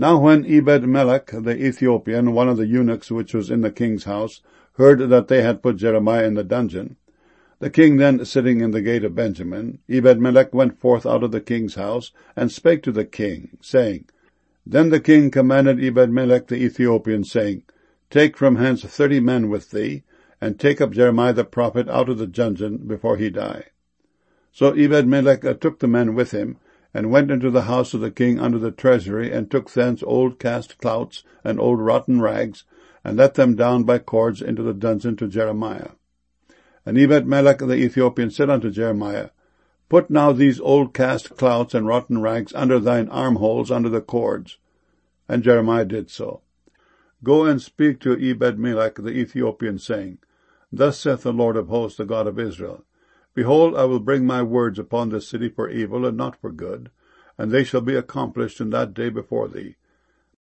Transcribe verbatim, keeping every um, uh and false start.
Now when Ebed-melech the Ethiopian, one of the eunuchs which was in the king's house, heard that they had put Jeremiah in the dungeon, the king then sitting in the gate of Benjamin, Ebed-melech went forth out of the king's house, and spake to the king, saying, Then the king commanded Ebed-melech the Ethiopian, saying, Take from hence thirty men with thee, and take up Jeremiah the prophet out of the dungeon before he die. So Ebed-melech took the men with him, and went into the house of the king under the treasury, and took thence old cast clouts and old rotten rags, and let them down by cords into the dungeon to Jeremiah. And Ebed-melech the Ethiopian said unto Jeremiah, Put now these old cast clouts and rotten rags under thine armholes under the cords. And Jeremiah did so. Go and speak to Ebed-melech the Ethiopian, saying, Thus saith the Lord of hosts, the God of Israel, Behold, I will bring my words upon this city for evil and not for good, and they shall be accomplished in that day before thee,